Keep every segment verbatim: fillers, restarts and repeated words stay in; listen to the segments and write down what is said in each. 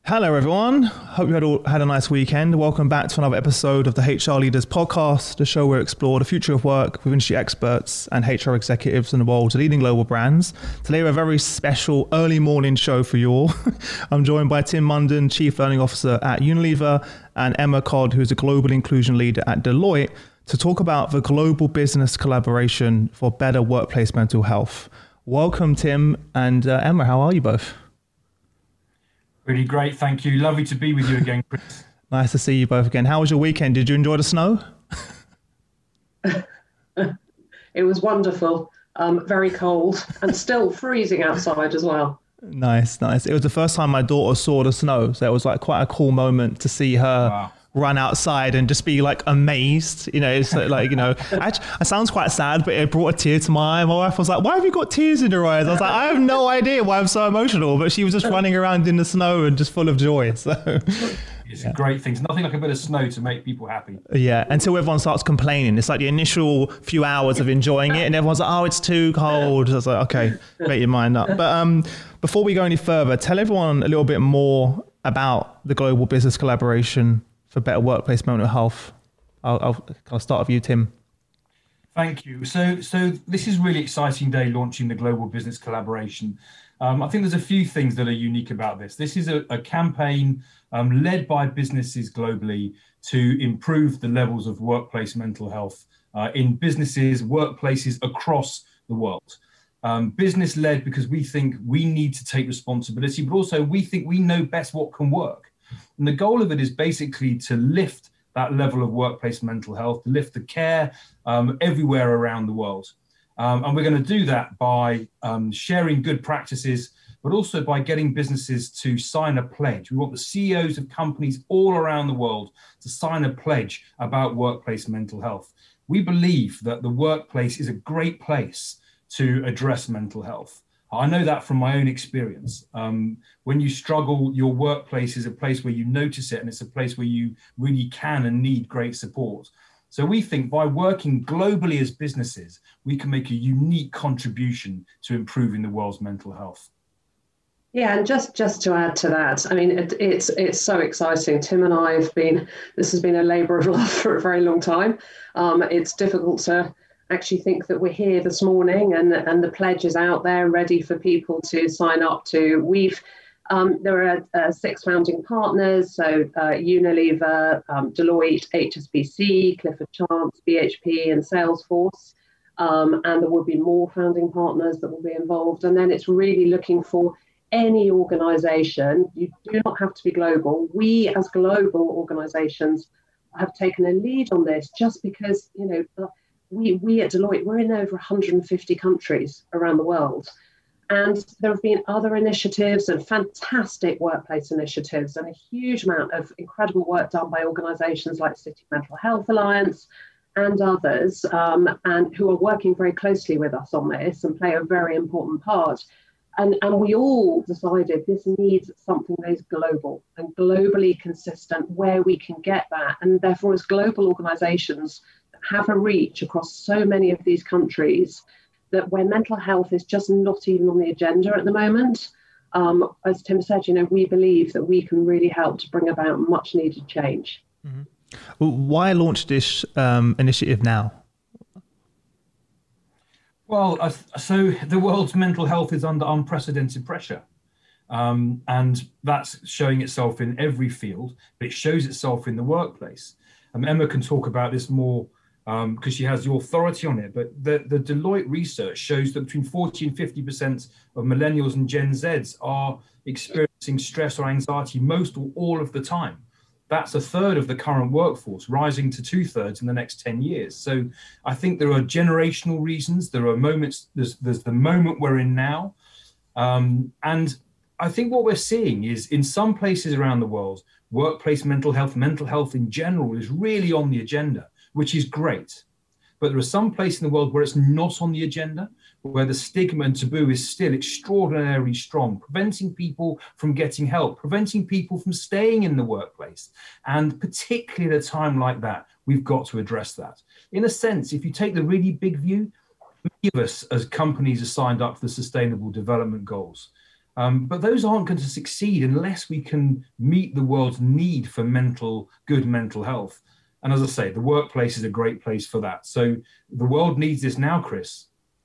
Hello, everyone. Hope you had all had a nice weekend. Welcome back to another episode of the H R Leaders Podcast, the show where we explore the future of work with industry experts and H R executives in the world's leading global brands. Today, we have a very special early morning show for you all. I'm joined by Tim Munden, Chief Learning Officer at Unilever, and Emma Codd, who's a Global Inclusion Leader at Deloitte, to talk about the global business collaboration for better workplace mental health. Welcome, Tim and uh, Emma. How are you both? Really great, thank you. Lovely to be with you again, Chris. Nice to see you both again. How was your weekend? Did you enjoy the snow? It was wonderful, um, very cold and still freezing outside as well. Nice, nice. It was the first time my daughter saw the snow, so it was like quite a cool moment to see her wow. run outside and just be like amazed. You know, it's like, you know, actually, it sounds quite sad, but it brought a tear to my eye. My wife was like, why have you got tears in your eyes? I was like, I have no idea why I'm so emotional, but she was just running around in the snow and just full of joy. So it's yeah. a great thing. There's nothing like a bit of snow to make people happy. Yeah, until everyone starts complaining. It's like the initial few hours of enjoying it and everyone's like, oh, it's too cold. I was like, okay, make your mind up. But um, before we go any further, tell everyone a little bit more about the global business collaboration for better workplace mental health. I'll, I'll, I'll start with you, Tim. Thank you. So, so this is a really exciting day launching the global business collaboration. Um, I think there's a few things that are unique about this. This is a, a campaign um, led by businesses globally to improve the levels of workplace mental health uh, in businesses, workplaces across the world. Um, business led because we think we need to take responsibility, but also we think we know best what can work. And the goal of it is basically to lift that level of workplace mental health, to lift the care um, everywhere around the world. Um, and we're going to do that by um, sharing good practices, but also by getting businesses to sign a pledge. We want the C E Os of companies all around the world to sign a pledge about workplace mental health. We believe that the workplace is a great place to address mental health. I know that from my own experience. Um, when you struggle, your workplace is a place where you notice it, and it's a place where you really can and need great support. So we think by working globally as businesses, we can make a unique contribution to improving the world's mental health. Yeah, and just, just to add to that, I mean, it, it's it's so exciting. Tim and I have been, this has been a labour of love for a very long time. Um, it's difficult to actually think that we're here this morning and, and the pledge is out there ready for people to sign up to. We've um, there are uh, six founding partners, so uh, Unilever, um, Deloitte, H S B C, Clifford Chance, B H P and Salesforce. Um, and there will be more founding partners that will be involved. And then it's really looking for any organisation. You do not have to be global. We as global organisations have taken a lead on this just because, you know, We, we at Deloitte, we're in over one hundred fifty countries around the world. And there have been other initiatives and fantastic workplace initiatives and a huge amount of incredible work done by organisations like City Mental Health Alliance and others, um, and who are working very closely with us on this and play a very important part. And, and we all decided this needs something that is global and globally consistent where we can get that. And therefore, as global organisations have a reach across so many of these countries that where mental health is just not even on the agenda at the moment. Um, as Tim said, you know, we believe that we can really help to bring about much needed change. Mm-hmm. Well, why launch this um, initiative now? Well, uh, so the world's mental health is under unprecedented pressure. Um, and that's showing itself in every field, but it shows itself in the workplace. Um, Emma can talk about this more because um, she has the authority on it, but the, the Deloitte research shows that between forty and fifty percent of millennials and Gen Zs are experiencing stress or anxiety most or all of the time. That's a third of the current workforce, rising to two thirds in the next ten years. So I think there are generational reasons. There are moments, there's, there's the moment we're in now. Um, and I think what we're seeing is in some places around the world, workplace mental health, mental health in general is really on the agenda, which is great. But there are some places in the world where it's not on the agenda, where the stigma and taboo is still extraordinarily strong, preventing people from getting help, preventing people from staying in the workplace. And particularly at a time like that, we've got to address that. In a sense, if you take the really big view, many of us as companies are signed up for the Sustainable Development Goals. Um, but those aren't going to succeed unless we can meet the world's need for mental, good mental health. And as I say, the workplace is a great place for that. So the world needs this now, Chris.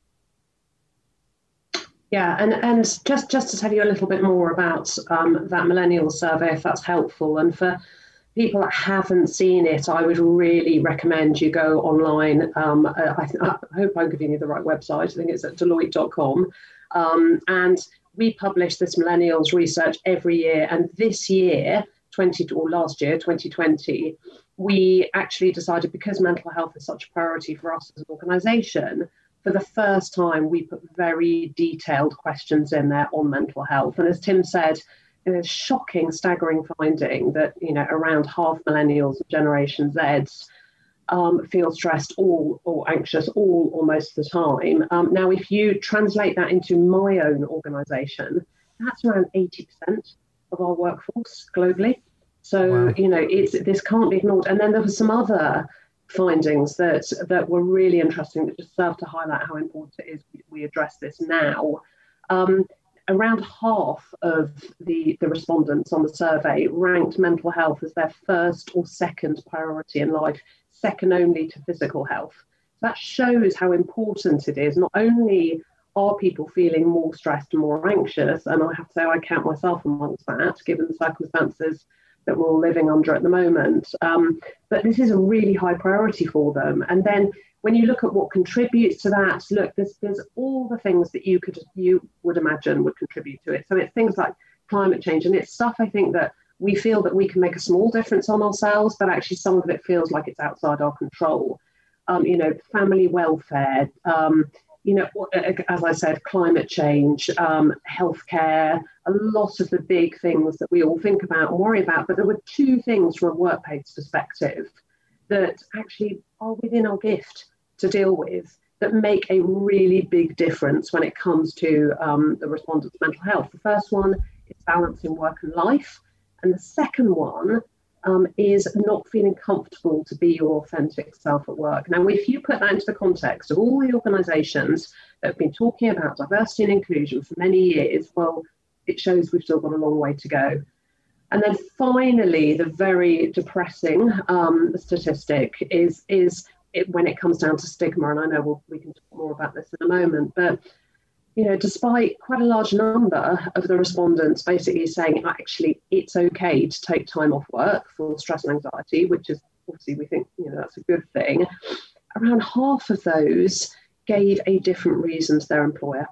Yeah, and, and just, just to tell you a little bit more about um, that millennial survey, if that's helpful, and for people that haven't seen it, I would really recommend you go online. Um, I, I hope I'm giving you the right website. I think it's at deloitte dot com. Um, and we publish this millennials research every year. And this year, twenty or last year, twenty twenty, we actually decided, because mental health is such a priority for us as an organisation, for the first time, we put very detailed questions in there on mental health. And as Tim said, it's a shocking, staggering finding that, you know, around half millennials of Generation Z um, feel stressed all or anxious all or most of the time. Um, now, if you translate that into my own organisation, that's around eighty percent of our workforce globally. So, wow. you know, it's this can't be ignored. And then there were some other findings that that were really interesting that just serve to highlight how important it is we address this now. Um, around half of the, the respondents on the survey ranked mental health as their first or second priority in life, second only to physical health. So that shows how important it is. Not only are people feeling more stressed and more anxious, and I have to say I count myself amongst that, given the circumstances that we're all living under at the moment. Um, but this is a really high priority for them. And then when you look at what contributes to that, look, there's, there's all the things that you could you would imagine would contribute to it. So it's things like climate change, and it's stuff I think that we feel that we can make a small difference on ourselves, but actually some of it feels like it's outside our control. Um, you know, family welfare, um, you know, as I said, climate change, um, healthcare, a lot of the big things that we all think about and worry about. But there were two things from a workplace perspective that actually are within our gift to deal with that make a really big difference when it comes to um, the respondents' mental health. The first one is balancing work and life. And the second one um, is not feeling comfortable to be your authentic self at work. Now, if you put that into the context of all the organisations that have been talking about diversity and inclusion for many years, well, it shows we've still got a long way to go. And then finally, the very depressing um, statistic is, is it, when it comes down to stigma, and I know we'll, we can talk more about this in a moment, but you know, despite quite a large number of the respondents basically saying, actually, it's okay to take time off work for stress and anxiety, which is obviously we think, you know, that's a good thing. Around half of those gave a different reason to their employer.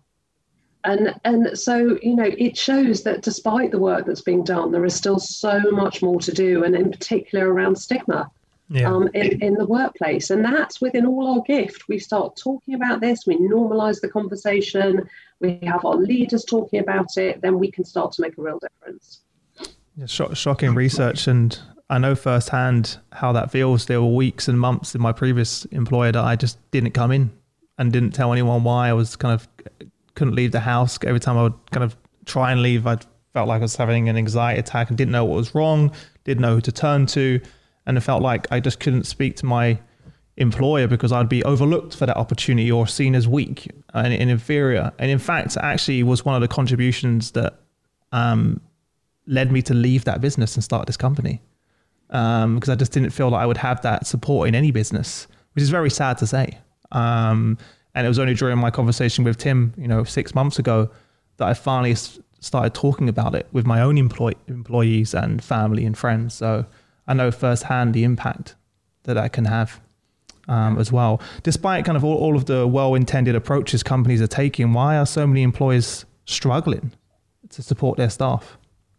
And, and so, you know, it shows that despite the work that's being done, there is still so much more to do, and in particular around stigma. Yeah. Um, in, in the workplace. And that's within all our gift. We start talking about this, we normalise the conversation, we have our leaders talking about it, then we can start to make a real difference. Yeah, shock, shocking research. And I know firsthand how that feels. There were weeks and months in my previous employer that I just didn't come in and didn't tell anyone why. I was kind of, couldn't leave the house. Every time I would kind of try and leave, I felt like I was having an anxiety attack and didn't know what was wrong, didn't know who to turn to. And it felt like I just couldn't speak to my employer because I'd be overlooked for that opportunity or seen as weak and, and inferior. And in fact, actually was one of the contributions that um, led me to leave that business and start this company. Um, because I just didn't feel like I would have that support in any business, which is very sad to say. Um, and it was only during my conversation with Tim, you know, six months ago that I finally started talking about it with my own employ- employees and family and friends. So I know firsthand the impact that that can have um, as well. Despite kind of all, all of the well-intended approaches companies are taking, why are so many employers struggling to support their staff?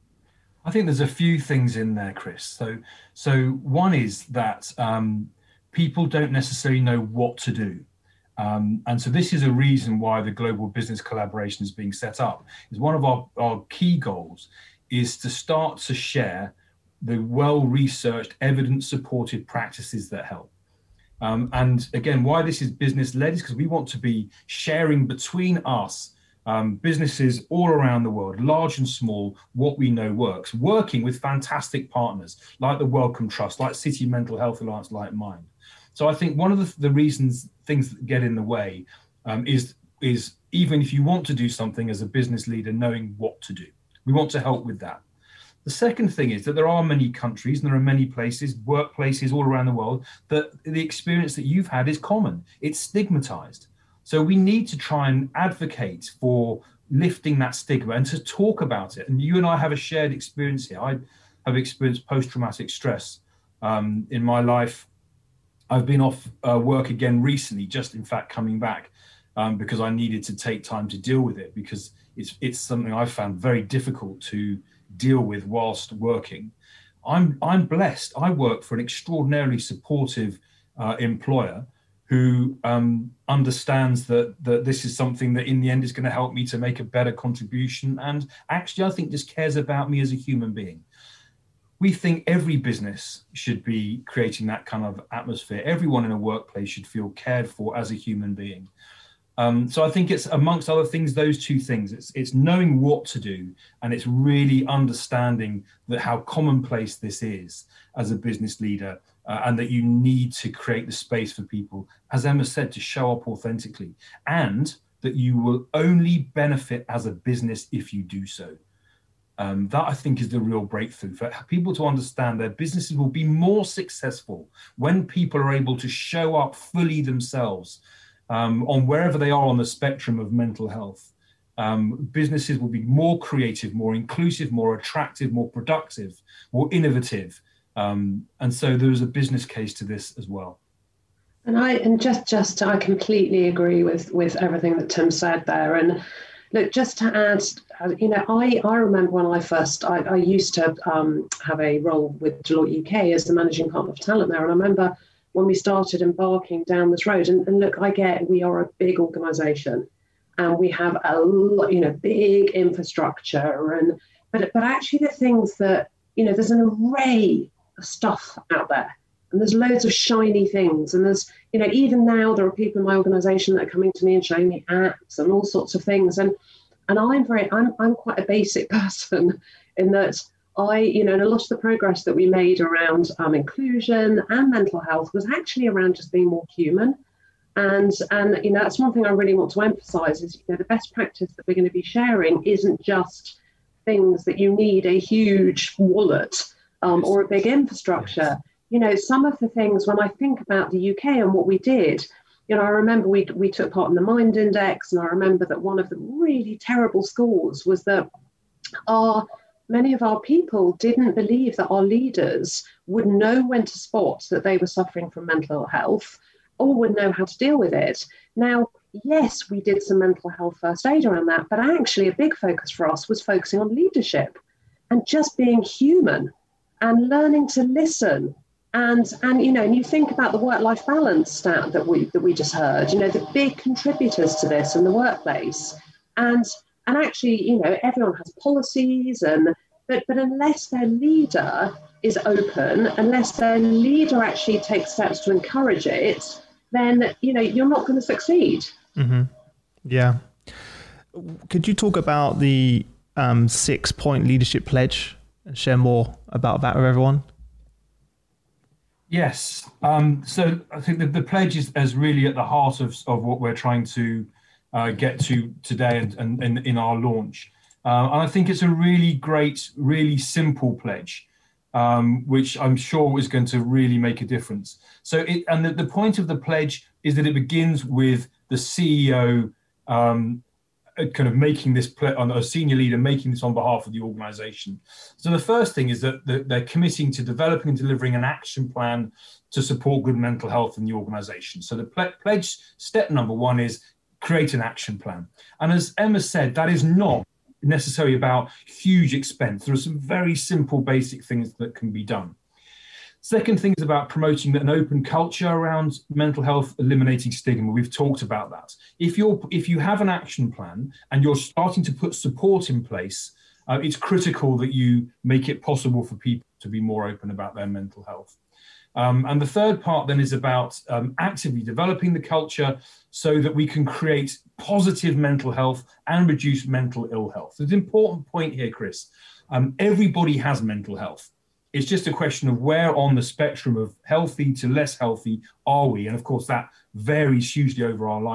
I think there's a few things in there, Chris. So, so one is that um, people don't necessarily know what to do. Um, and so this is a reason why the Global Business Collaboration is being set up. Is one of our, our key goals is to start to share the well-researched, evidence-supported practices that help. Um, and again, why this is business-led is because we want to be sharing between us, um, businesses all around the world, large and small, what we know works, working with fantastic partners like the Wellcome Trust, like City Mental Health Alliance, like mine. So I think one of the, the reasons, things that get in the way um, is is even if you want to do something as a business leader, knowing what to do. We want to help with that. The second thing is that there are many countries and there are many places, workplaces all around the world, that the experience that you've had is common. It's stigmatized. So we need to try and advocate for lifting that stigma and to talk about it. And you and I have a shared experience here. I have experienced post-traumatic stress um, in my life. I've been off uh, work again recently, just in fact coming back um, because I needed to take time to deal with it, because it's it's something I found very difficult to deal with whilst working. I'm I'm blessed. I work for an extraordinarily supportive uh, employer who um, understands that that this is something that in the end is going to help me to make a better contribution, and actually I think just cares about me as a human being. We think every business should be creating that kind of atmosphere. Everyone in a workplace should feel cared for as a human being. Um, so I think it's, amongst other things, those two things. It's it's knowing what to do, and it's really understanding that how commonplace this is as a business leader, uh, and that you need to create the space for people, as Emma said, to show up authentically, and that you will only benefit as a business if you do so. Um, that, I think, is the real breakthrough for people to understand their businesses will be more successful when people are able to show up fully themselves. Um, on wherever they are on the spectrum of mental health. Um, businesses will be more creative, more inclusive, more attractive, more productive, more innovative. Um, and so there's a business case to this as well. And I and just just I completely agree with with everything that Tim said there. And look, just to add, you know, I, I remember when I first, I, I used to um, have a role with Deloitte U K as the managing partner of talent there. And I remember when we started embarking down this road, and, and look, I get we are a big organisation, and we have a lot, you know, big infrastructure, and but but actually the things that, you know, there's an array of stuff out there, and there's loads of shiny things, and there's, you know, even now there are people in my organisation that are coming to me and showing me apps and all sorts of things, and and I'm very I'm I'm quite a basic person in that. I, you know, and a lot of the progress that we made around um, inclusion and mental health was actually around just being more human. And, and, you know, that's one thing I really want to emphasize is, you know, the best practice that we're going to be sharing isn't just things that you need a huge wallet um, or a big infrastructure. You know, some of the things, when I think about the U K and what we did, you know, I remember we, we took part in the Mind Index, and I remember that one of the really terrible scores was that our many of our people didn't believe that our leaders would know when to spot that they were suffering from mental health or would know how to deal with it. Now, yes, we did some mental health first aid around that, but actually a big focus for us was focusing on leadership and just being human and learning to listen. And, and you know, and you think about the work-life balance stat that we, that we just heard, you know, the big contributors to this in the workplace. And And actually, you know, everyone has policies, and but but unless their leader is open, unless their leader actually takes steps to encourage it, then, you know, you're not going to succeed. Mm-hmm. Yeah. Could you talk about the um, six-point leadership pledge and share more about that with everyone? Yes. Um, so I think that the pledge is, is really at the heart of, of what we're trying to Uh, get to today and, and, and in our launch. Uh, and I think it's a really great, really simple pledge, um, which I'm sure is going to really make a difference. So, it, and the, the point of the pledge is that it begins with the C E O um, kind of making this, ple- a senior leader making this on behalf of the organization. So the first thing is that they're committing to developing and delivering an action plan to support good mental health in the organization. So the ple- pledge step number one is create an action plan. And as Emma said, that is not necessarily about huge expense. There are some very simple, basic things that can be done. Second thing is about promoting an open culture around mental health, eliminating stigma. We've talked about that. If you're, if you have an action plan and you're starting to put support in place, uh, it's critical that you make it possible for people to be more open about their mental health. Um, and the third part then is about um, actively developing the culture so that we can create positive mental health and reduce mental ill health. There's an important point here, Chris. Um, everybody has mental health. It's just a question of where on the spectrum of healthy to less healthy are we? And of course, that varies hugely over our lifetime.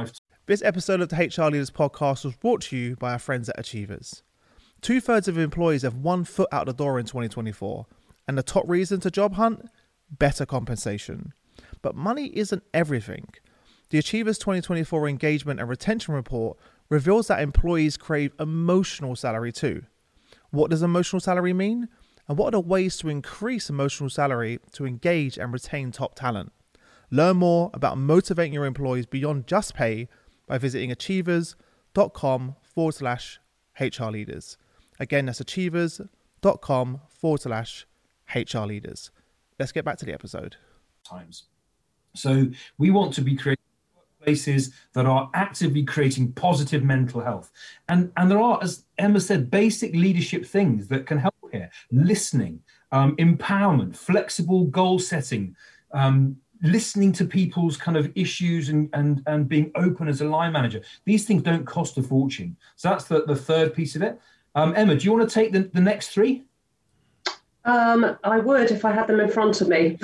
This episode of the H R Leaders Podcast was brought to you by our friends at Achievers. Two-thirds of employees have one foot out the door in twenty twenty-four, and the top reason to job hunt? Better compensation. But money isn't everything. The Achievers twenty twenty-four Engagement and Retention Report reveals that employees crave emotional salary too. What does emotional salary mean? And what are the ways to increase emotional salary to engage and retain top talent? Learn more about motivating your employees beyond just pay by visiting achievers.com forward slash HR leaders. Again, that's achievers.com forward slash HR leaders. Let's get back to the episode. Times. So we want to be creating workplaces that are actively creating positive mental health. And, and there are, as Emma said, basic leadership things that can help here. Listening, um, empowerment, flexible goal setting, um, listening to people's kind of issues and, and, and being open as a line manager. These things don't cost a fortune. So that's the, the third piece of it. Um, Emma, do you want to take the, the next three? Um, I would if I had them in front of me.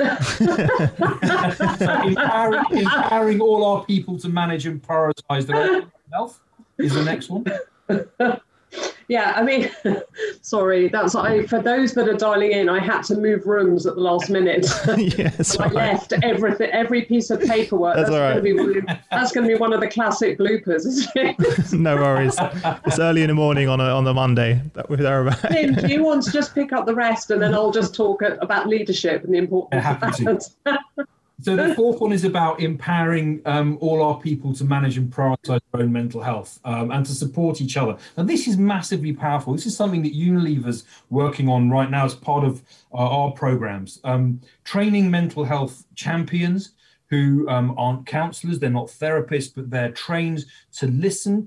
So empowering, empowering all our people to manage and prioritise their own health is the next one. Yeah, I mean, sorry, that's I. For those that are dialing in, I had to move rooms at the last minute. Yes, I right. left everything, every piece of paperwork. That's, that's all right. going to be that's going to be one of the classic bloopers, isn't it? No worries. It's early in the morning on a on the Monday that we're there about. Tim, do you want to just pick up the rest, and then I'll just talk about leadership and the importance Yeah, of happy that. So the fourth one is about empowering um, all our people to manage and prioritise their own mental health um, and to support each other. Now, this is massively powerful. This is something that Unilever's working on right now as part of uh, our programmes. Um, training mental health champions who um, aren't counsellors, they're not therapists, but they're trained to listen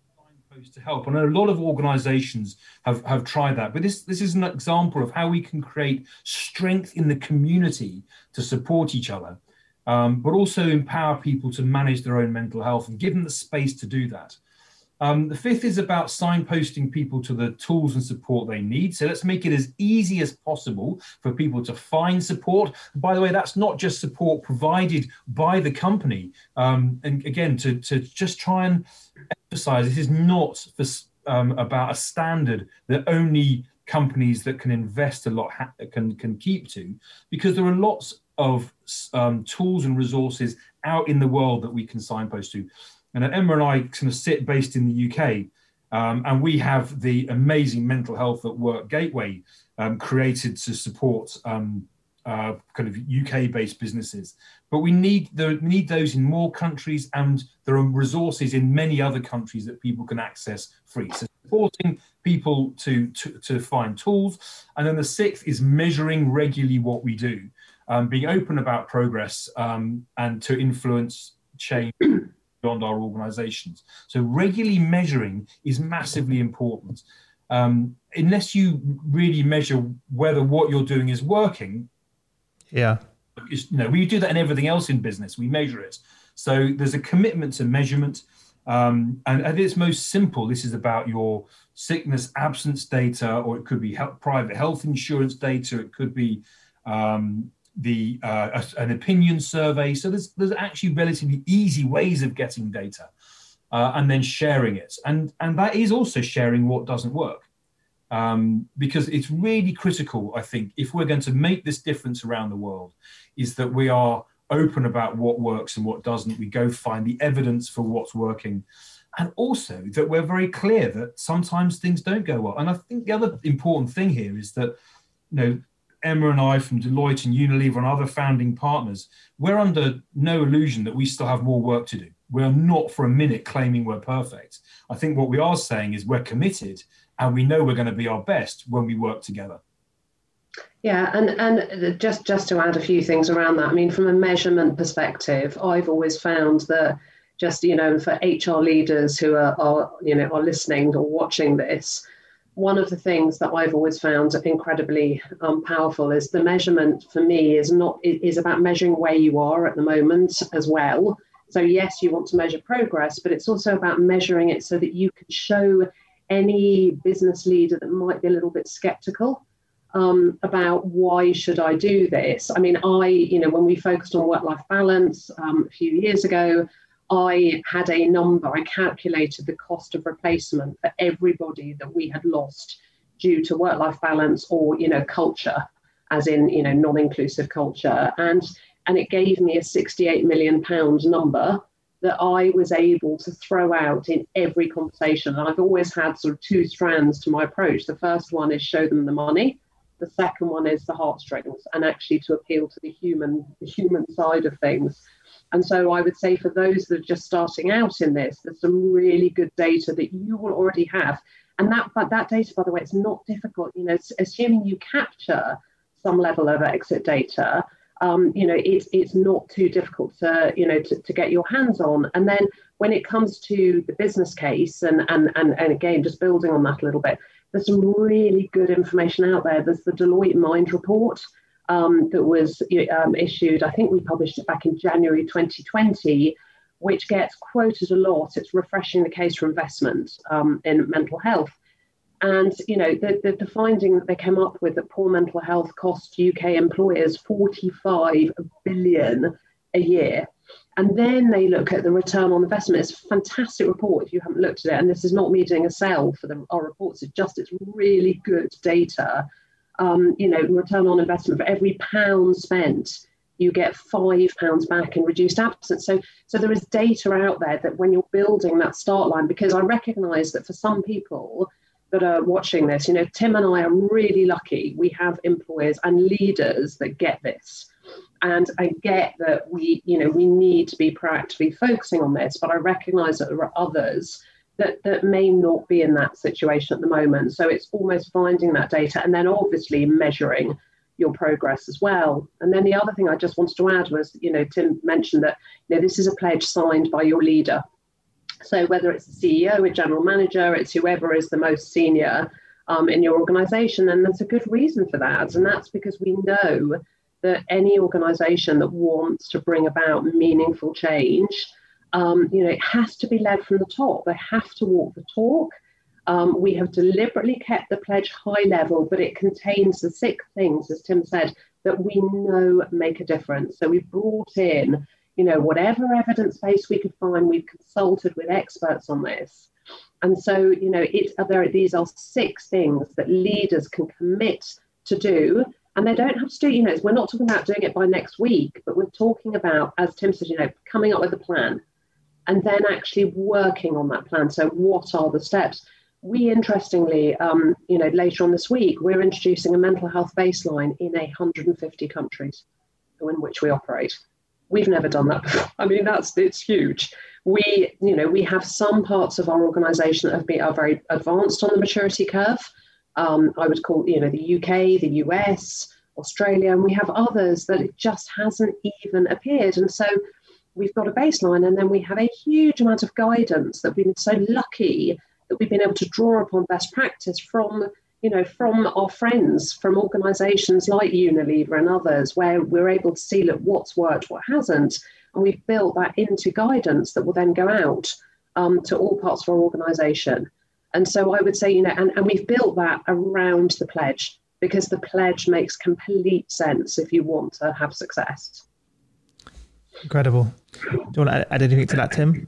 and to help. And a lot of organisations have, have tried that. But this, this is an example of how we can create strength in the community to support each other. Um, but also empower people to manage their own mental health and give them the space to do that. Um, the fifth is about signposting people to the tools and support they need. So let's make it as easy as possible for people to find support. And by the way, that's not just support provided by the company. Um, and again, to, to just try and emphasize, this is not for, um, about a standard that only companies that can invest a lot ha- can, can keep to, because there are lots of um, tools and resources out in the world that we can signpost to. And Emma and I kind of sit based in the U K, um, and we have the amazing Mental Health at Work Gateway um, created to support um, uh, kind of U K-based businesses. But we need, the, we need those in more countries, and there are resources in many other countries that people can access free. So supporting people to, to, to find tools. And then the sixth is measuring regularly what we do. Um, being open about progress um, and to influence change beyond our organizations. So regularly measuring is massively important. Um, unless you really measure whether what you're doing is working, Yeah. you know, we do that in everything else in business. We measure it. So there's a commitment to measurement. Um, and at its most simple, this is about your sickness absence data, or it could be health, private health insurance data. It could be um, the uh, an opinion survey. So there's there's actually relatively easy ways of getting data uh, and then sharing it. And, and that is also sharing what doesn't work. Um, because it's really critical, I think, if we're going to make this difference around the world, is that we are open about what works and what doesn't. We go find the evidence for what's working. And also that we're very clear that sometimes things don't go well. And I think the other important thing here is that, you know, Emma and I from Deloitte and Unilever and other founding partners, we're under no illusion that we still have more work to do. We're not for a minute claiming we're perfect. I think what we are saying is we're committed, and we know we're going to be our best when we work together. Yeah, and, and just, just to add a few things around that, I mean, from a measurement perspective, I've always found that just, you know, for H R leaders who are, are you know, are listening or watching this, one of the things that I've always found incredibly um, powerful is the measurement for me is not is about measuring where you are at the moment as well. So yes, you want to measure progress, but it's also about measuring it so that you can show any business leader that might be a little bit skeptical um, about why should I do this? I mean, I, you know, when we focused on work-life balance um, a few years ago, I had a number, I calculated the cost of replacement for everybody that we had lost due to work-life balance or, you know, culture, as in, you know, non-inclusive culture. And, and it gave me a sixty-eight million pound number that I was able to throw out in every conversation. And I've always had sort of two strands to my approach. The first one is show them the money. The second one is the heartstrings, and actually to appeal to the human, the human side of things. And so I would say for those that are just starting out in this, there's some really good data that you will already have. And that, but that data, by the way, it's not difficult. You know, assuming you capture some level of exit data, um, you know, it's it's not too difficult to, you know, to, to get your hands on. And then when it comes to the business case, and and and and again, just building on that a little bit, there's some really good information out there. There's the Deloitte Mind report. Um, that was um, issued, I think we published it back in January twenty twenty, which gets quoted a lot. It's refreshing the case for investment um, in mental health. And, you know, the, the, the finding that they came up with that poor mental health costs U K employers forty-five billion a year. And then they look at the return on investment. It's a fantastic report if you haven't looked at it. And this is not me doing a sell for the, our reports. It's just, it's really good data. Um, you know, return on investment for every pound spent, you get five pounds back in reduced absence. So, so there is data out there that when you're building that start line, because I recognise that for some people that are watching this, you know, Tim and I are really lucky. We have employers and leaders that get this. And I get that we, you know, we need to be proactively focusing on this, but I recognise that there are others that, that may not be in that situation at the moment. So it's almost finding that data and then obviously measuring your progress as well. And then the other thing I just wanted to add was, you know, Tim mentioned that, you know, this is a pledge signed by your leader. So whether it's the C E O, a general manager, it's whoever is the most senior um, in your organisation, and there's a good reason for that. And that's because we know that any organisation that wants to bring about meaningful change, Um, you know, it has to be led from the top. They have to walk the talk. Um, we have deliberately kept the pledge high level, but it contains the six things, as Tim said, that we know make a difference. So we've brought in, you know, whatever evidence base we could find. We've consulted with experts on this. And so, you know, it, there, these are six things that leaders can commit to do. And they don't have to do, you know, we're not talking about doing it by next week, but we're talking about, as Tim said, you know, coming up with a plan. And then actually working on that plan. So what are the steps? We, interestingly, um, you know, later on this week, we're introducing a mental health baseline in one hundred fifty countries in which we operate. We've never done that before. I mean, that's, it's huge. We, you know, we have some parts of our organisation that have been, are very advanced on the maturity curve. Um, I would call, you know, the U K, the U S, Australia, and we have others that it just hasn't even appeared. And so we've got a baseline, and then we have a huge amount of guidance that we've been so lucky that we've been able to draw upon best practice from, you know, from our friends, from organisations like Unilever and others, where we're able to see, look, what's worked, what hasn't, and we've built that into guidance that will then go out um, to all parts of our organisation. And so I would say, you know, and, and we've built that around the pledge, because the pledge makes complete sense if you want to have success. Incredible. Do you want to add anything to that, Tim?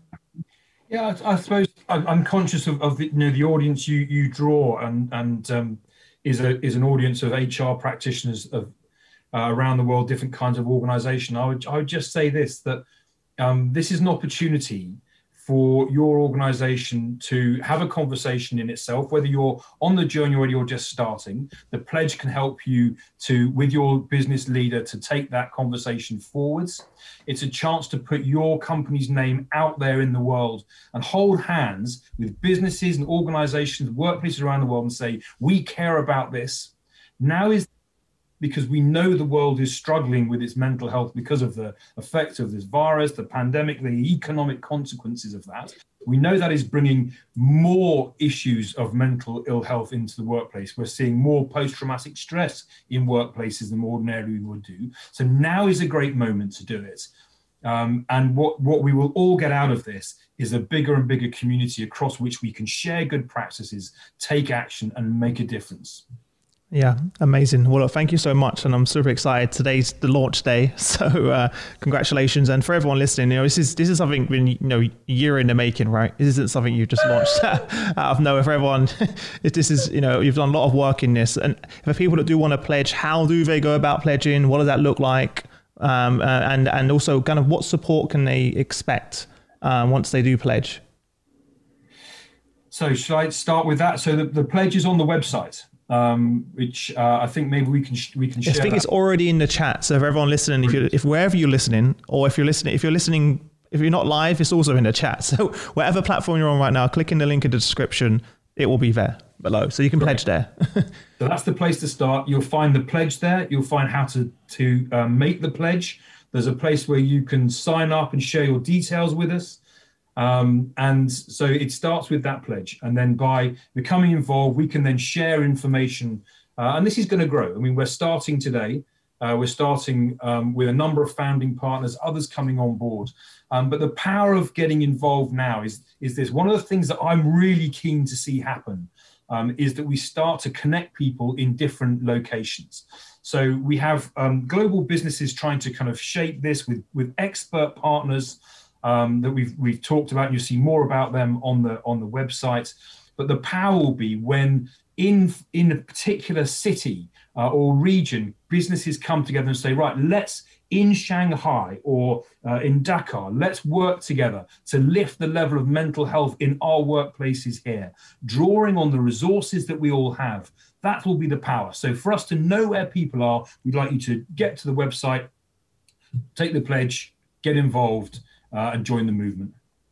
Yeah, I, I suppose I'm conscious of, of the, you know, the audience you you draw, and and um, is a is an audience of H R practitioners of uh, around the world, different kinds of organisation. I would I would just say this, that um, this is an opportunity for your organisation to have a conversation in itself, whether you're on the journey already or just starting. The pledge can help you to, with your business leader, to take that conversation forwards. It's a chance to put your company's name out there in the world and hold hands with businesses and organisations, workplaces around the world, and say, we care about this. Now is, because we know the world is struggling with its mental health because of the effects of this virus, the pandemic, the economic consequences of that. We know that is bringing more issues of mental ill health into the workplace. We're seeing more post-traumatic stress in workplaces than ordinarily we would do. So now is a great moment to do it. Um, and what, what we will all get out of this is a bigger and bigger community across which we can share good practices, take action, and make a difference. Yeah, amazing. Well, look, thank you so much, and I'm super excited. Today's the launch day, so uh, congratulations. And for everyone listening, you know, this is this is something been you know a year in the making, right? This isn't something you just launched out of nowhere. For everyone, if this is you know you've done a lot of work in this, and for people that do want to pledge, how do they go about pledging? What does that look like? Um, uh, and and also, kind of what support can they expect uh, once they do pledge? So, should I start with that? So, the, the pledge is on the website. Um, which uh, I think maybe we can sh- we can share. I think that. It's already in the chat. So if everyone listening, if you if wherever you're listening, or if you're listening, if you're listening, if you're not live, it's also in the chat. So whatever platform you're on right now, click in the link in the description. It will be there below, so you can Correct. pledge there. So that's the place to start. You'll find the pledge there. You'll find how to to um, make the pledge. There's a place where you can sign up and share your details with us. Um, and so it starts with that pledge. And then by becoming involved, we can then share information. Uh, and this is going to grow. I mean, we're starting today. Uh, we're starting um, with a number of founding partners, others coming on board. Um, but the power of getting involved now is, is this. One of the things that I'm really keen to see happen um, is that we start to connect people in different locations. So we have um, global businesses trying to kind of shape this with, with expert partners Um, that we've we've talked about. You'll see more about them on the on the website. But the power will be when in in a particular city uh, or region, businesses come together and say, right, let's in Shanghai or uh, in Dakar, let's work together to lift the level of mental health in our workplaces here, drawing on the resources that we all have. That will be the power. So for us to know where people are, we'd like you to get to the website, take the pledge, get involved. Uh, and join the movement.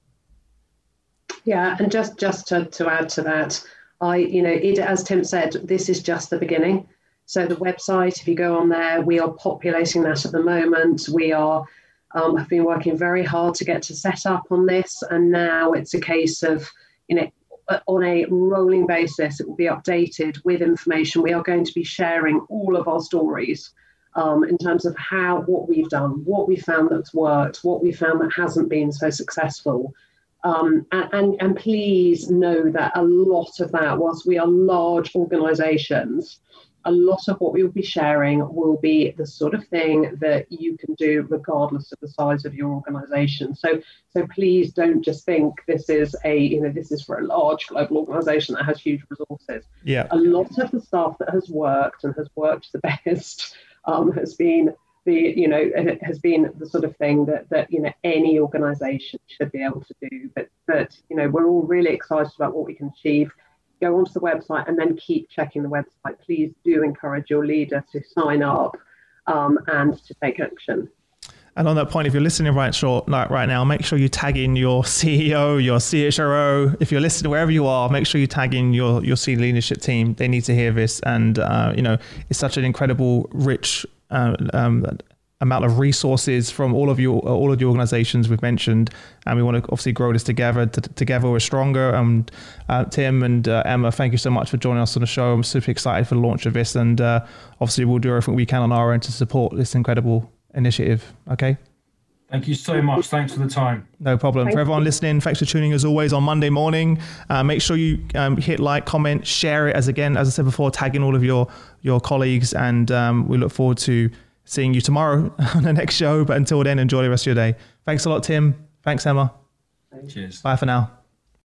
Yeah, and just just to, to add to that, I you know it, as Tim said, this is just the beginning. So the website, if you go on there, we are populating that at the moment. We are um, have been working very hard to get to set up on this, and now it's a case of you know on a rolling basis, it will be updated with information. We are going to be sharing all of our stories. Um, in terms of how, what we've done, what we found that's worked, what we found that hasn't been so successful. Um, and, and, and please know that a lot of that, whilst we are large organisations, a lot of what we will be sharing will be the sort of thing that you can do regardless of the size of your organisation. So, so please don't just think this is a, you know, this is for a large global organisation that has huge resources. Yeah. A lot of the stuff that has worked and has worked the best Um, has been the you know it has been the sort of thing that that you know any organisation should be able to do. But but you know we're all really excited about what we can achieve. Go onto the website and then keep checking the website. Please do encourage your leader to sign up um, and to take action. And on that point, if you're listening right short right now, make sure you tag in your C E O, your C H R O. If you're listening wherever you are, make sure you tag in your your senior leadership team. They need to hear this, and uh, you know it's such an incredible, rich uh, um, amount of resources from all of your all of the organizations we've mentioned, and we want to obviously grow this together. T- together we're stronger. And uh, Tim and uh, Emma, thank you so much for joining us on the show. I'm super excited for the launch of this, and uh, obviously we'll do everything we can on our end to support this incredible initiative. Okay. Thank you so much. Thanks for the time. No problem. Thank for everyone you. listening, thanks for tuning as always on Monday morning. Uh, make sure you um, hit like, comment, share it. As again, as I said before, tag in all of your your colleagues, and um, we look forward to seeing you tomorrow on the next show. But until then, enjoy the rest of your day. Thanks a lot, Tim. Thanks, Emma. Cheers. Bye for now.